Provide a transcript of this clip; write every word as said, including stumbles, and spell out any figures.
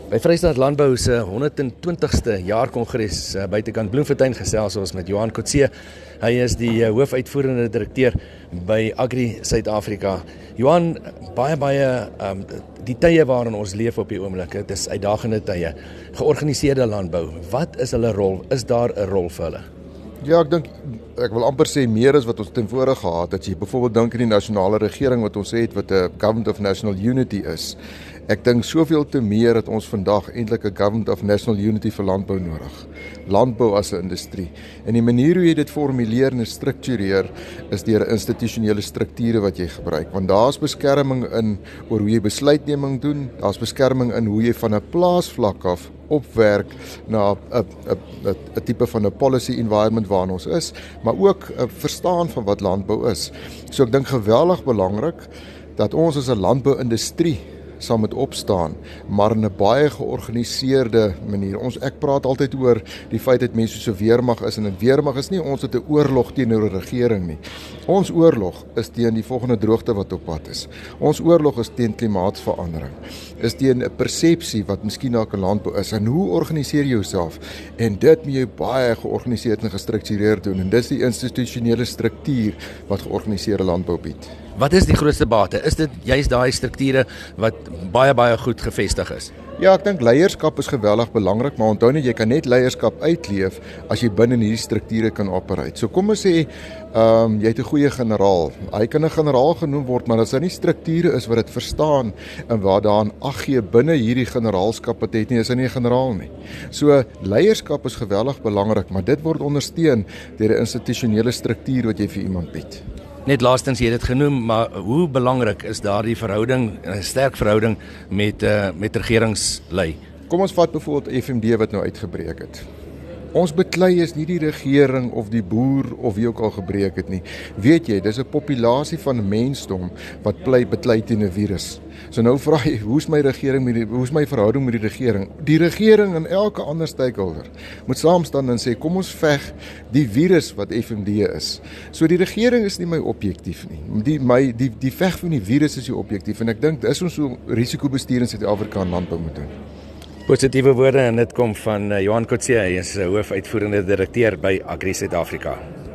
By Vrystaat Landbou se honderd en twintigste jaarkongres uh, buitekant Bloemfontein gesels ons met Johan Coetzee. Hy is die uh, hoofuitvoerende direkteur by Agri Suid-Afrika. Johan, baie baie um, die tye waarin ons leef op die oomblik, dit is uitdagende tye. Georganiseerde landbou, wat is hulle rol? Is daar 'n rol vir hulle? Ja, ek dink ek wil amper sê meer as wat ons tevore gehad het. As jy byvoorbeeld dink aan die nasionale regering wat ons het wat 'n Government of National Unity is. Ek dink soveel te meer dat ons vandag eintlik 'n Government of National Unity vir landbou nodig. Landbou as 'n industrie. En die manier hoe jy dit formuleer en struktureer is deur institusionele strukture wat jy gebruik. Want daar's beskerming in oor hoe jy besluitneming doen, daar's beskerming in hoe jy van 'n plaasvlak af opwerk na 'n 'n 'n tipe van 'n policy environment waarin ons is, maar ook 'n verstaan van wat landbou is. So ek dink geweldig belangrik dat ons as 'n landbouindustrie sal moet opstaan, maar in 'n baie georganiseerde manier. Ons ek praat altyd oor die feit dat mense so weermag is en 'n weermag is nie ons het 'n oorlog teenoor 'n regering nie. Ons oorlog is teen die volgende droogte wat op pad is. Ons oorlog is teen klimaatsverandering. Is teen 'n persepsie wat miskien dalk 'n landbou is. En hoe organiseer jy jouself? En dit moet jy baie georganiseerd en gestruktureerd doen. En dis die institusionele struktuur wat georganiseerde landbou bied. Wat is die grootste bate? Is dit juist daai strukture wat baie baie goed gevestig is? Ja, ek dink leierskap is geweldig belangrik, maar onthou net jy kan net leierskap uitleef as jy binne hierdie strukture kan operate. So kom ons sê, ehm um, jy het 'n goeie generaal. Hy kan 'n generaal genoem word, maar as daar nie strukture is wat dit verstaan en waar daaraan ag gee binne hierdie generaalskap wat het nie, is hy nie 'n generaal nie. So leierskap is geweldig belangrik, maar dit word ondersteun deur 'n institusionele struktuur wat jy vir iemand bied. Net laastens, jy het dit genoem, maar hoe belangrik is daardie verhouding, 'n sterk verhouding met uh, met regeringslei? Kom ons vat byvoorbeeld F M D wat nou uitgebreek het. Ons beklei is nie die regering of die boer of wie ook al gebreek het nie. Weet jy, dis 'n populasie van mensdom wat plei beklei teen 'n virus. So nou vra jy, hoe's my regering met die hoe's my verhouding met die regering? Die regering en elke ander stakeholder moet saam staan en sê kom ons veg die virus wat F M D is. So die regering is nie my objektief nie. Die my die die veg van die virus is die objektief en ek dink dis ons so risikobestuur in Suid-Afrika en landbou moet doen. Positiewe woorde en dit kom van Johan Coetzee, hy is hoofuitvoerende direkteur by Agri Suid-Afrika.